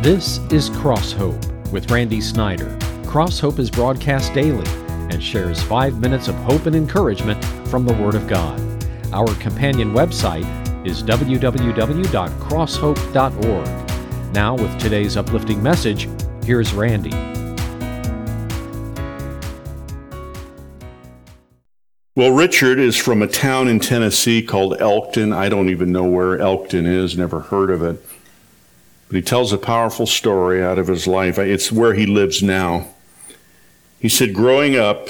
This is Cross Hope with Randy Snyder. Cross Hope is broadcast daily and shares 5 minutes of hope and encouragement from the Word of God. Our companion website is www.crosshope.org. Now, with today's uplifting message, here's Randy. Well, Richard is from a town in Tennessee called Elkton. I don't even know where Elkton is, never heard of it. But he tells a powerful story out of his life. It's where he lives now. He said, growing up,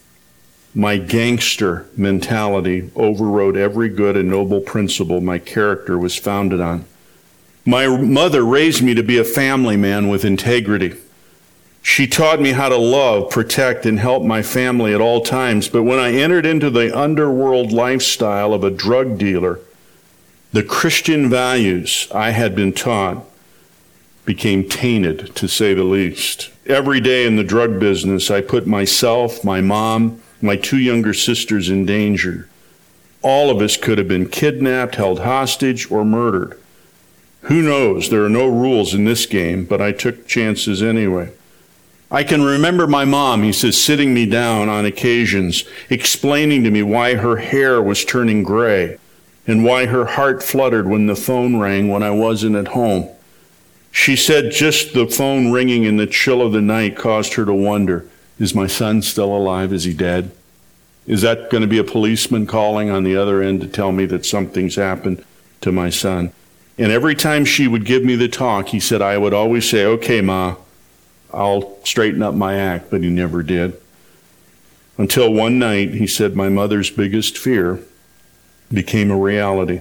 my gangster mentality overrode every good and noble principle my character was founded on. My mother raised me to be a family man with integrity. She taught me how to love, protect, and help my family at all times. But when I entered into the underworld lifestyle of a drug dealer, the Christian values I had been taught became tainted, to say the least. Every day in the drug business, I put myself, my mom, my 2 younger sisters in danger. All of us could have been kidnapped, held hostage, or murdered. Who knows? There are no rules in this game, but I took chances anyway. I can remember my mom, he says, sitting me down on occasions, explaining to me why her hair was turning gray and why her heart fluttered when the phone rang when I wasn't at home. She said just the phone ringing in the chill of the night caused her to wonder, is my son still alive? Is he dead? Is that going to be a policeman calling on the other end to tell me that something's happened to my son? And every time she would give me the talk, he said, I would always say, okay, Ma, I'll straighten up my act, but he never did. Until one night, he said, my mother's biggest fear became a reality.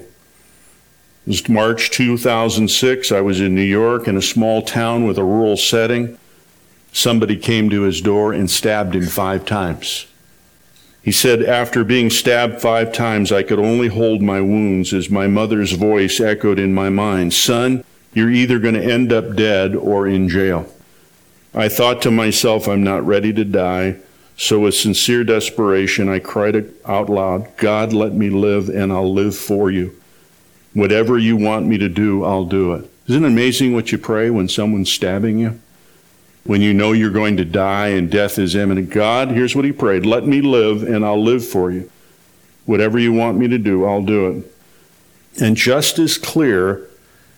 It was March 2006. I was in New York in a small town with a rural setting. Somebody came to his door and stabbed him 5 times. He said, after being stabbed 5 times, I could only hold my wounds as my mother's voice echoed in my mind, son, you're either going to end up dead or in jail. I thought to myself, I'm not ready to die. So with sincere desperation, I cried out loud, God, let me live and I'll live for you. Whatever you want me to do, I'll do it. Isn't it amazing what you pray when someone's stabbing you? When you know you're going to die and death is imminent. God, here's what he prayed, let me live and I'll live for you. Whatever you want me to do, I'll do it. And just as clear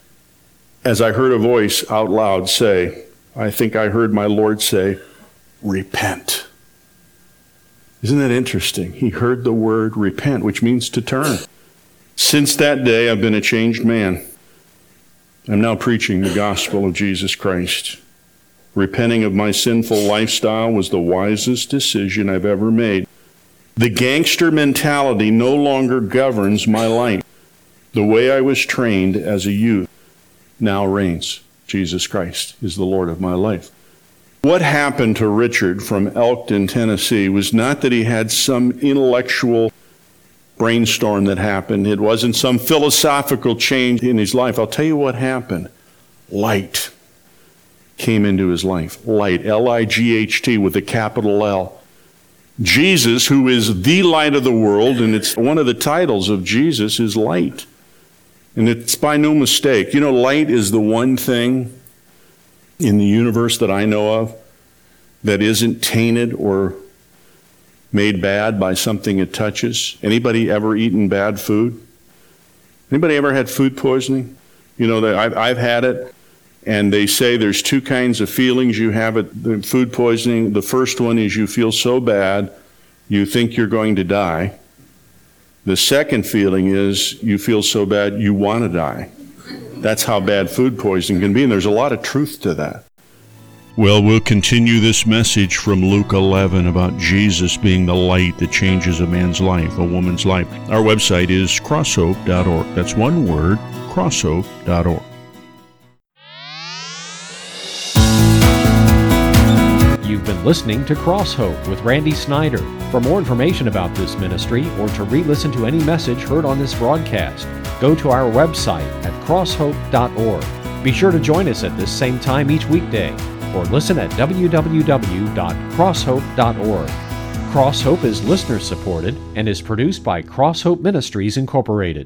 as I heard a voice out loud say, I think I heard my Lord say, repent. Isn't that interesting? He heard the word repent, which means to turn. Since that day, I've been a changed man. I'm now preaching the gospel of Jesus Christ. Repenting of my sinful lifestyle was the wisest decision I've ever made. The gangster mentality no longer governs my life. The way I was trained as a youth now reigns. Jesus Christ is the Lord of my life. What happened to Richard from Elkton, Tennessee, was not that he had some intellectual brainstorm that happened. It wasn't some philosophical change in his life. I'll tell you what happened. Light came into his life. Light, L-I-G-H-T with a capital L. Jesus, who is the light of the world, and it's one of the titles of Jesus is light. And it's by no mistake. You know, light is the one thing in the universe that I know of that isn't tainted or made bad by something it touches. Anybody ever eaten bad food? Anybody ever had food poisoning? You know, I've had it, and they say there's 2 kinds of feelings you have at the food poisoning. The first one is you feel so bad, you think you're going to die. The second feeling is you feel so bad, you want to die. That's how bad food poisoning can be, and there's a lot of truth to that. Well, we'll continue this message from Luke 11 about Jesus being the light that changes a man's life, a woman's life. Our website is crosshope.org. That's one word, crosshope.org. You've been listening to Cross Hope with Randy Snyder. For more information about this ministry or to re-listen to any message heard on this broadcast, go to our website at crosshope.org. Be sure to join us at this same time each weekday, or listen at www.crosshope.org. Cross Hope is listener supported and is produced by Cross Hope Ministries Incorporated.